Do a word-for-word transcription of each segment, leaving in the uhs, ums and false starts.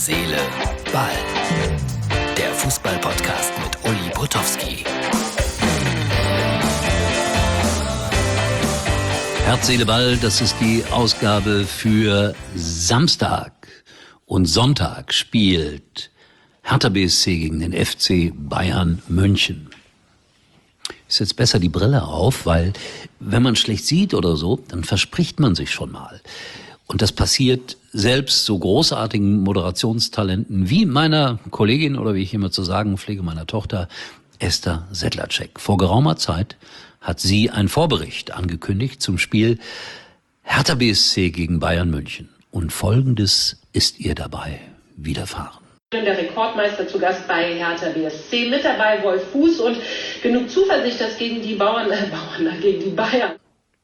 Seele, Ball. Der Fußball-Podcast mit Uli Potowski. Herz, Seele, Ball, das ist die Ausgabe für Samstag. Und Sonntag spielt Hertha B S C gegen den F C Bayern München. Ist jetzt besser die Brille auf, weil wenn man schlecht sieht oder so, dann verspricht man sich schon mal. Und das passiert selbst so großartigen Moderationstalenten wie meiner Kollegin oder wie ich immer zu sagen pflege, meiner Tochter Esther Sedlacek. Vor geraumer Zeit hat sie einen Vorbericht angekündigt zum Spiel Hertha B S C gegen Bayern München. Und Folgendes ist ihr dabei widerfahren. Der Rekordmeister zu Gast bei Hertha B S C, mit dabei Wolf Fuß und genug Zuversicht, dass gegen die Bauern, äh, Bauern, gegen die Bayern.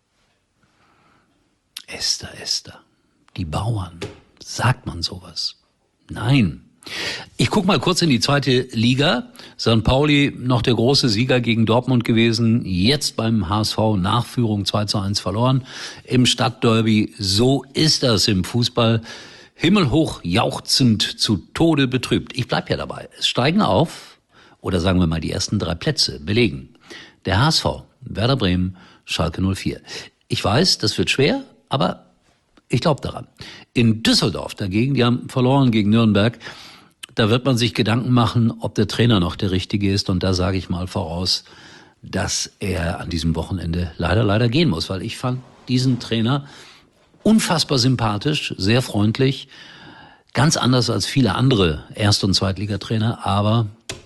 Esther, Esther, die Bauern, sagt man sowas? Nein. Ich guck mal kurz in die zweite Liga. Sankt Pauli noch der große Sieger gegen Dortmund gewesen, jetzt beim H S V Nachführung zwei zu eins verloren im Stadtderby. So ist das im Fußball. Himmelhoch jauchzend, zu Tode betrübt. Ich bleib ja dabei. Es steigen auf, oder sagen wir mal die ersten drei Plätze belegen. Der H S V, Werder Bremen, Schalke null vier. Ich weiß, das wird schwer, aber ich glaube daran. In Düsseldorf dagegen, die haben verloren gegen Nürnberg, da wird man sich Gedanken machen, ob der Trainer noch der Richtige ist. Und da sage ich mal voraus, dass er an diesem Wochenende leider, leider gehen muss. Weil ich fand diesen Trainer unfassbar sympathisch, sehr freundlich, ganz anders als viele andere Erst- und Zweitligatrainer, aber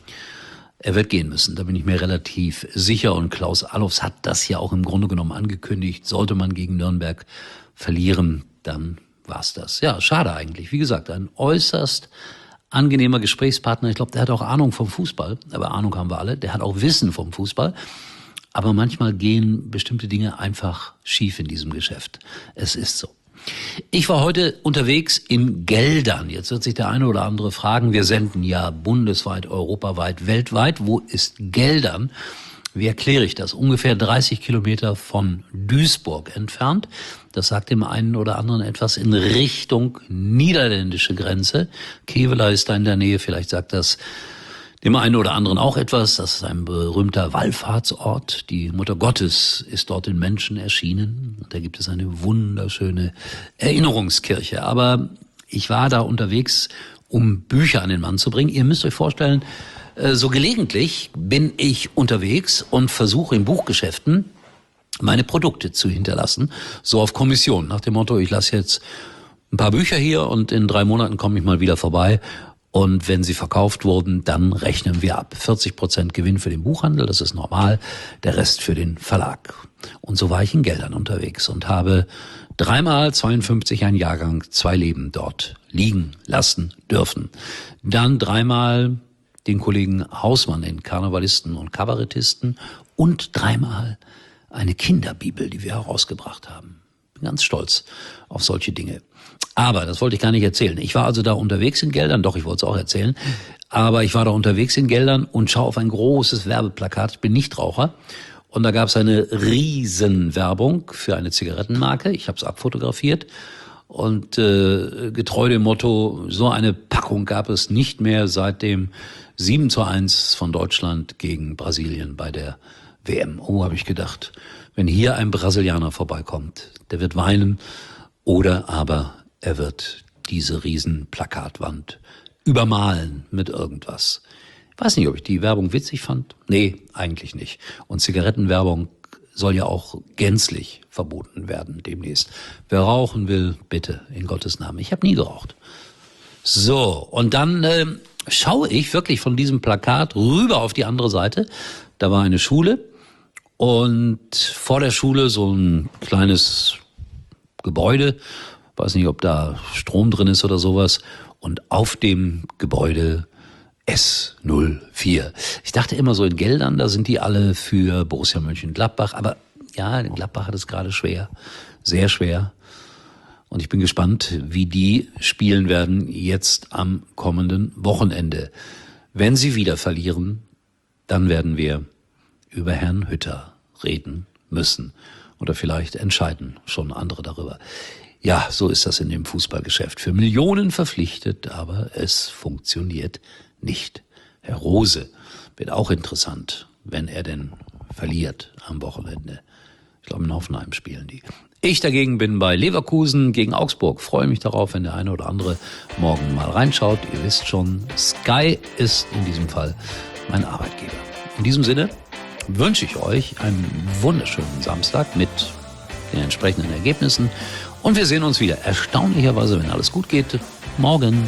er wird gehen müssen, da bin ich mir relativ sicher. Und Klaus Allofs hat das ja auch im Grunde genommen angekündigt. Sollte man gegen Nürnberg verlieren, dann war's das. Ja, schade eigentlich. Wie gesagt, ein äußerst angenehmer Gesprächspartner. Ich glaube, der hat auch Ahnung vom Fußball, aber Ahnung haben wir alle. Der hat auch Wissen vom Fußball. Aber manchmal gehen bestimmte Dinge einfach schief in diesem Geschäft. Es ist so. Ich war heute unterwegs in Geldern. Jetzt wird sich der eine oder andere fragen, wir senden ja bundesweit, europaweit, weltweit. Wo ist Geldern? Wie erkläre ich das? Ungefähr dreißig Kilometer von Duisburg entfernt. Das sagt dem einen oder anderen etwas in Richtung niederländische Grenze. Kevela ist da in der Nähe, vielleicht sagt das dem einen oder anderen auch etwas. Das ist ein berühmter Wallfahrtsort. Die Mutter Gottes ist dort in Menschen erschienen. Und da gibt es eine wunderschöne Erinnerungskirche. Aber ich war da unterwegs, um Bücher an den Mann zu bringen. Ihr müsst euch vorstellen, so gelegentlich bin ich unterwegs und versuche in Buchgeschäften meine Produkte zu hinterlassen. So auf Kommission, nach dem Motto, ich lasse jetzt ein paar Bücher hier und in drei Monaten komme ich mal wieder vorbei. Und wenn sie verkauft wurden, dann rechnen wir ab. vierzig Prozent Gewinn für den Buchhandel, das ist normal, der Rest für den Verlag. Und so war ich in Geldern unterwegs und habe dreimal zweiundfünfzig, ein Jahrgang, zwei Leben dort liegen lassen dürfen. Dann dreimal den Kollegen Hausmann, den Karnevalisten und Kabarettisten, und dreimal eine Kinderbibel, die wir herausgebracht haben. Bin ganz stolz auf solche Dinge. Aber das wollte ich gar nicht erzählen. Ich war also da unterwegs in Geldern, doch, ich wollte es auch erzählen, aber ich war da unterwegs in Geldern und schaue auf ein großes Werbeplakat. Ich bin Nichtraucher und da gab es eine Riesenwerbung für eine Zigarettenmarke. Ich habe es abfotografiert und äh, getreu dem Motto, so eine Packung gab es nicht mehr seit dem sieben zu eins von Deutschland gegen Brasilien bei der W M. Oh, habe ich gedacht, wenn hier ein Brasilianer vorbeikommt, der wird weinen oder aber er wird diese riesen Plakatwand übermalen mit irgendwas. Ich weiß nicht, ob ich die Werbung witzig fand. Nee, eigentlich nicht. Und Zigarettenwerbung soll ja auch gänzlich verboten werden demnächst. Wer rauchen will, bitte, in Gottes Namen. Ich habe nie geraucht. So, und dann äh, schaue ich wirklich von diesem Plakat rüber auf die andere Seite. Da war eine Schule und vor der Schule so ein kleines Gebäude. Weiß nicht, ob da Strom drin ist oder sowas. Und auf dem Gebäude S null vier. Ich dachte immer so in Geldern, da sind die alle für Borussia Mönchengladbach. Aber ja, Gladbach hat es gerade schwer, sehr schwer. Und ich bin gespannt, wie die spielen werden jetzt am kommenden Wochenende. Wenn sie wieder verlieren, dann werden wir über Herrn Hütter reden müssen. Oder vielleicht entscheiden schon andere darüber. Ja, so ist das in dem Fußballgeschäft. Für Millionen verpflichtet, aber es funktioniert nicht. Herr Rose wird auch interessant, wenn er denn verliert am Wochenende. Ich glaube, in Hoffenheim spielen die. Ich dagegen bin bei Leverkusen gegen Augsburg. Freue mich darauf, wenn der eine oder andere morgen mal reinschaut. Ihr wisst schon, Sky ist in diesem Fall mein Arbeitgeber. In diesem Sinne wünsche ich euch einen wunderschönen Samstag mit den entsprechenden Ergebnissen. Und wir sehen uns wieder, erstaunlicherweise, wenn alles gut geht, morgen.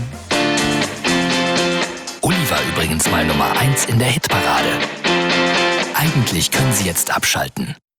Uli war übrigens mal Nummer eins in der Hitparade. Eigentlich können Sie jetzt abschalten.